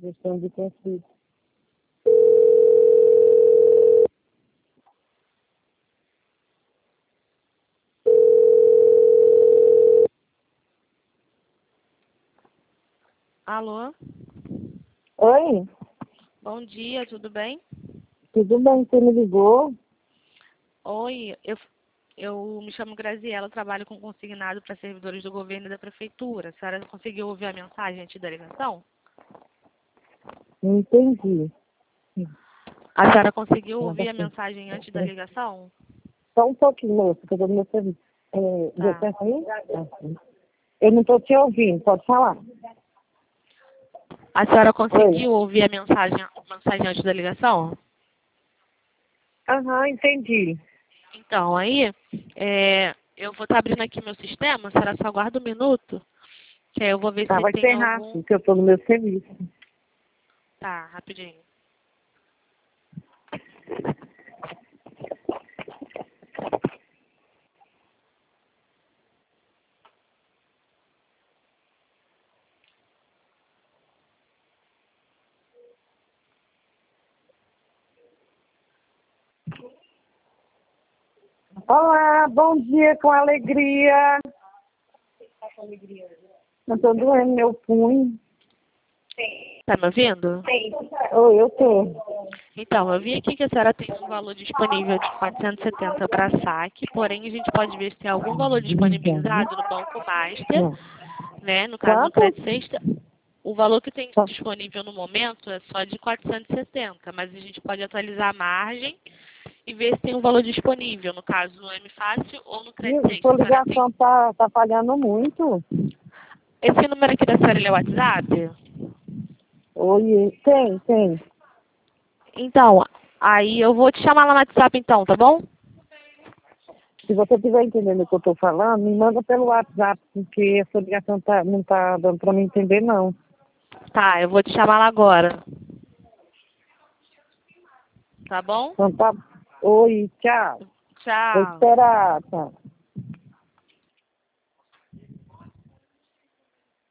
questão de conflito. Alô? Oi, Bom dia, tudo bem? tudo bem? Você me ligou? Oi, eu me chamo Graziela, trabalho com consignado para servidores do governo e da prefeitura. A senhora conseguiu ouvir a mensagem antes da ligação? Não entendi. A senhora conseguiu ouvir a mensagem antes da ligação? Só um pouquinho, moço, que eu estou no meu serviço. Já Tá. tá aí? Eu não estou te ouvindo, pode falar. A senhora Oi. conseguiu ouvir a mensagem antes da ligação? Aham, entendi. Então, aí, eu vou estar abrindo aqui meu sistema, a senhora só aguarda um minuto, que aí eu vou ver Tá, se vai tem ser algum... rápido, que eu estou no meu serviço. Tá, rapidinho. Olá, bom dia, com alegria. Eu estou doendo meu punho. Tá me ouvindo? Oi, eu tô. Então, eu vi aqui que a senhora tem um valor disponível de 470 para saque, porém a gente pode ver se tem algum valor disponibilizado no Banco Master, né? No caso no Quanto? Crédito Sexta. O valor que tem disponível no momento é só de 470, mas a gente pode atualizar a margem e ver se tem um valor disponível, no caso no M Fácil ou no Crédito Sexta. Sua A senhora tem... ligação tá falhando muito. Esse número aqui da senhora, ele é o WhatsApp? Oi, tem. Então, aí eu vou te chamar lá no WhatsApp então, tá bom? Se você estiver entendendo o que eu estou falando, me manda pelo WhatsApp, porque essa ligação não tá dando para me entender, não. Tá, eu vou te chamar lá agora. Tá bom? Então tá. Oi, tchau. Vou Tchau. esperar, tá.